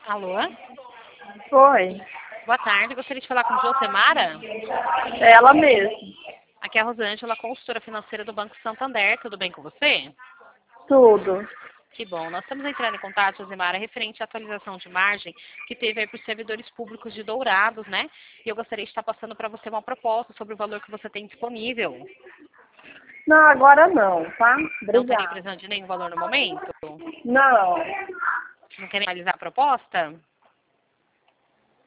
Alô? Foi. Boa tarde, gostaria de falar com Josemara? Ela mesma. Aqui é a Rosângela, consultora financeira do Banco Santander. Tudo bem com você? Tudo. Que bom. Nós estamos entrando em contato, Josemara, referente à atualização de margem que teve aí para os servidores públicos de Dourados, né? E eu gostaria de estar passando para você uma proposta sobre o valor que você tem disponível. Não, agora não, tá? Não estaria Obrigada. precisando de nenhum valor no momento? Não. Não querem analisar a proposta?